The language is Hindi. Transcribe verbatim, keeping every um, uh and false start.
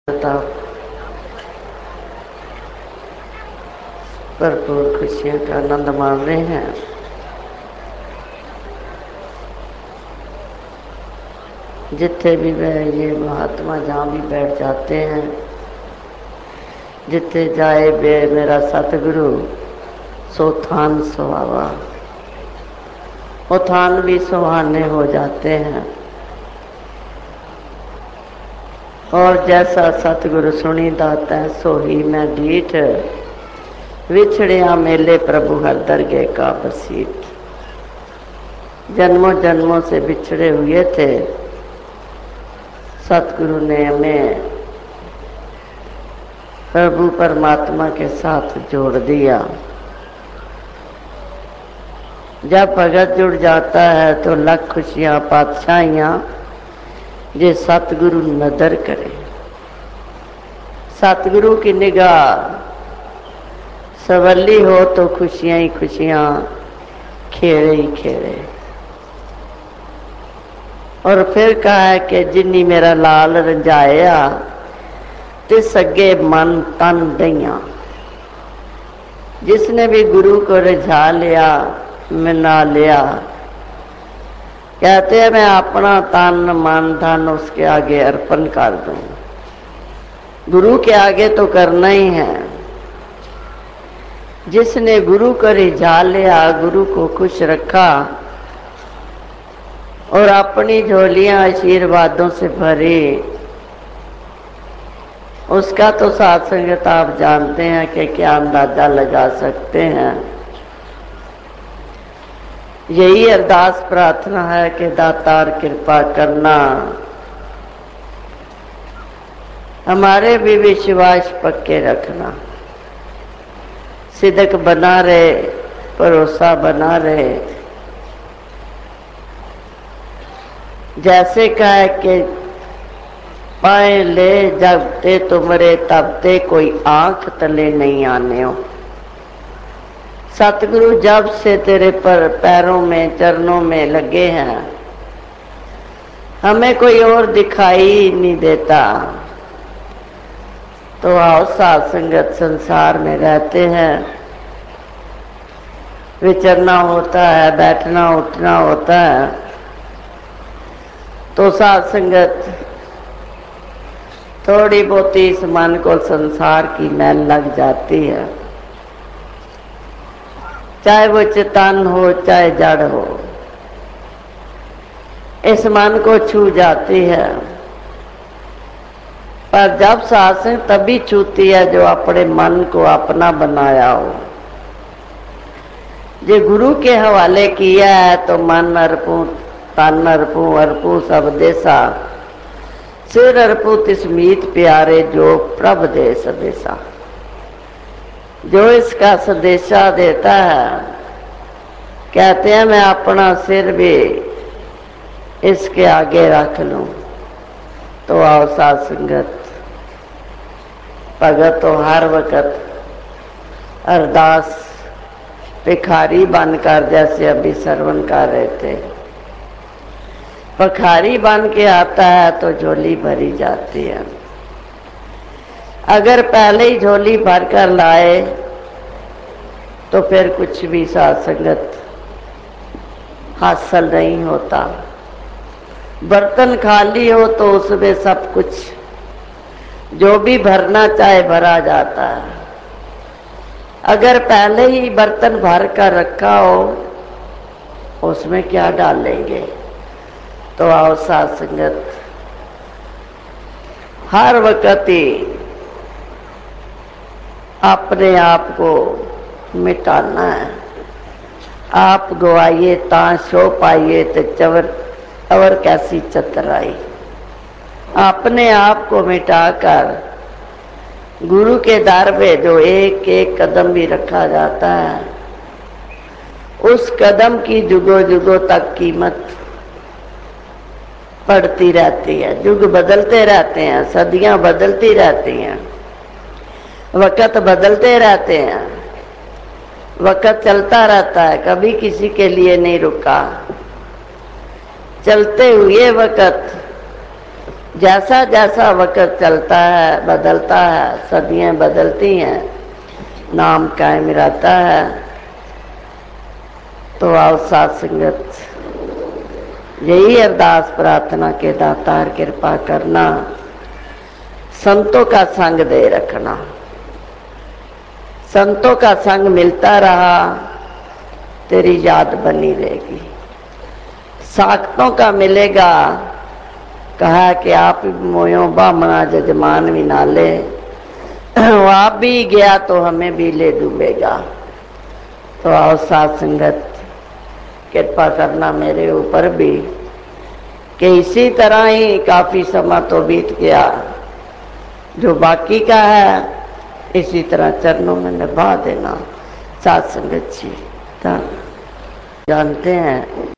भरपूर खुशियों का आनंद मान रहे हैं। जिथे भी वह ये महात्मा जहाँ भी बैठ जाते हैं, जिथे जाए बे मेरा सतगुरु सो थान सुहावा, वो थान भी सुहाने हो जाते हैं। और जैसा सतगुरु सुनी दाता है सो ही मैं डीठ, विछड़िया मेले प्रभु हर दरगे का बसीठ। जन्मों जन्मों से बिछड़े हुए थे, सतगुरु ने हमें प्रभु परमात्मा के साथ जोड़ दिया। जब भगत जुड़ जाता है तो लख खुशियां पातशाहियां जे सतगुरु नदर करे। सतगुरु की निगाह सवली हो तो खुशियां ही खुशियां, खेड़े ही खेड़े। और फिर कहा है कि जिन्नी मेरा लाल रंजाया तिस अगे मन तन दइया। जिसने भी गुरु को रिझा लिया, मना लिया, कहते हैं मैं अपना तन मन धन उसके आगे अर्पण कर दूं। गुरु के आगे तो करना ही है। जिसने गुरु को रिझा लिया, गुरु को खुश रखा और अपनी झोलियां आशीर्वादों से भरी, उसका तो साथ संगत आप जानते हैं कि क्या अंदाजा लगा सकते हैं। यही अरदास प्रार्थना है कि दातार कृपा करना, हमारे भी विश्वास पक्के रखना, सिदक बना रहे, भरोसा बना रहे। जैसे कहा कि पाए ले जब ते तुमरे तब ते कोई आंख तले नहीं आने हो। सतगुरु जब से तेरे पर पैरों में चरणों में लगे हैं, हमें कोई और दिखाई नहीं देता। तो आओ साथ संगत, संसार में रहते हैं, विचरना होता है, बैठना उठना होता है, तो साथ संगत थोड़ी बहुत इस मन को संसार की मैल लग जाती है। चाहे वो चेतन हो चाहे जड़ हो, इस मन को छू जाती है। पर जब सासंग तभी छूती है जो अपने मन को अपना बनाया हो। जो गुरु के हवाले किया है तो मन अर्पू तन अर्पू अर्पू सब देसा, सिर अर्पू तिसमीत प्यारे जो प्रभ दे सदेसा। जो इसका सदेशा देता है, कहते हैं मैं अपना सिर भी इसके आगे रख लूं। तो आओ साथ संगत, भगत तो हर वक्त अरदास भिखारी बनकर, जैसे अभी श्रवण कर रहे थे, भिखारी बन के आता है तो झोली भरी जाती है। अगर पहले ही झोली भर कर लाए तो फिर कुछ भी साथ संगत हासिल नहीं होता। बर्तन खाली हो तो उसमें सब कुछ जो भी भरना चाहे भरा जाता है। अगर पहले ही बर्तन भर कर रखा हो, उसमें क्या डालेंगे। तो आओ साथ संगत, हर वक्त ही अपने आप को मिटाना है। आप गवाइए ता शो पाइए तो चवर चवर कैसी चतराई। अपने आप को मिटाकर गुरु के दर पे जो एक एक कदम भी रखा जाता है, उस कदम की जुगों जुगों तक कीमत बढ़ती रहती है। युग बदलते रहते हैं, सदियां बदलती रहती हैं, वक्त बदलते रहते हैं, वक्त चलता रहता है, कभी किसी के लिए नहीं रुका। चलते हुए वक्त जैसा जैसा वक्त चलता है, बदलता है, सदियां बदलती हैं, नाम कायम रहता है। तो आओ साथ संगत, यही अरदास प्रार्थना के दातार कृपा करना, संतों का संग दे रखना। संतों का संग मिलता रहा, तेरी याद बनी रहेगी। साख्तों का मिलेगा, कहा कि आप मोयो बामना जजमान भी ना ले, वो आप भी गया तो हमें भी ले डूबेगा। तो आओ साथ संगत, कृपा करना मेरे ऊपर भी कि इसी तरह ही काफी समय तो बीत गया, जो बाकी का है इसी तरह चरणों में निभा देना। साथ संगत जी जानते हैं